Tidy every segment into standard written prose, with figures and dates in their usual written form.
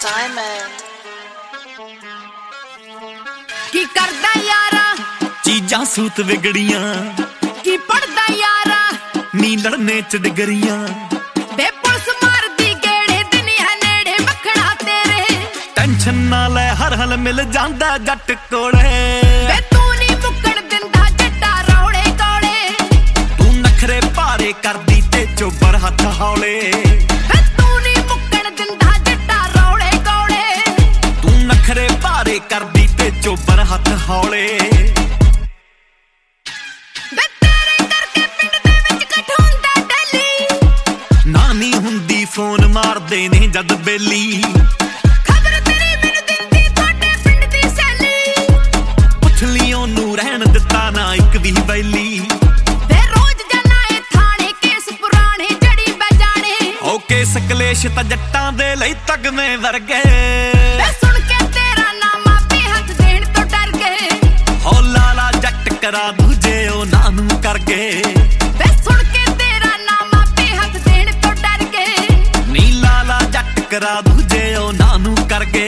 Diamond की करदा यारा चीजां सूत विगड़ियां की पढ़दा यारा नी लड़ने च डिगरियां बे पुलिस मारदी गेड़े दिन है नेड़े मखना तेरे टेंशन ना ले हर हल मिल जांदा जट कोले बे तू नी मुक्कण दिंदा जट्टा रौले कोले तू नखरे भारे करदी ते चोबर हथ हौले बे तू नी मुक्कण दिंदा जट्टा रौले कोले तू नखरे भारे करदी ते चोबर हथ हौले बे तेरे करके पिंड दे विच कठुंदा डली नानी हुंदी फोन मारदे ने जद बेली खबर तेरी मैनू दिंदी थोड़े पिंड दी सैली पुछ ली ओनू रहन दिता ना इक भी वैली बे रोज जाना ए थाने केस पुराने जड़ी बजाने ओ केस कलेश ता जट्टां दे लई तगमे वर्गे बे सुन के तेरा नाम आपे हथ देण तो डर गए हो लाला जट करा दूजे ओ नानू करगे बे सुन के तेरा नाम आपे हथ देण तो डर गए नी लाला जट करा दूजे ओ नानू करगे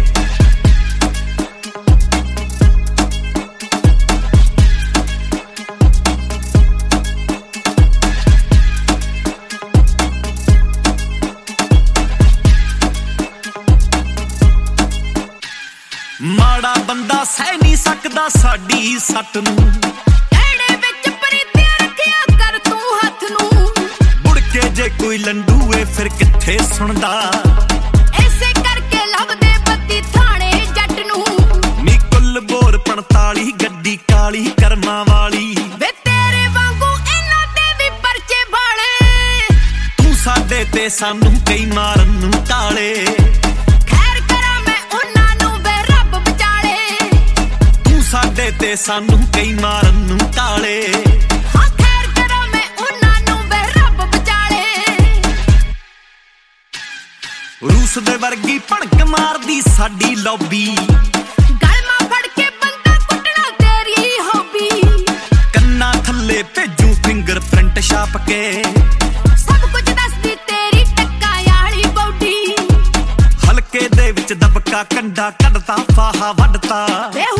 माड़ा बंदा सह नहीं सकदा साडी सट नू एड़े विच प्रीतियां रखिया कर तू हथ नू मुड़ के जे कोई लंडूए फिर किथे सुनदा ऐसे करके लभदे बत्ती थाने जट नू नी कुल बोर 45 गड्डी काली करमां वाली वे तेरे वांगू इन्हां दे भी परचे भाले तू साडे ते सानू कई मारन नू काले खैर करा मैं उन्हां नू वे रब विचाले तू साडे ते सानू कई मारन नू काले हाँ खैर करा मैं उन्हां नू वे रब विचाले रूस दे वर्गी भड़क मारदी साडी लॉबी गलमा फड़ के बंदा कुटना तेरी हॉबी कन्ना थल्ले भेजू फिंगरप्रिंट छाप के सब कुछ दसदी तेरी टक्का याली बॉडी हलके दे विच दबका कंडा कढता फाहा वढता वे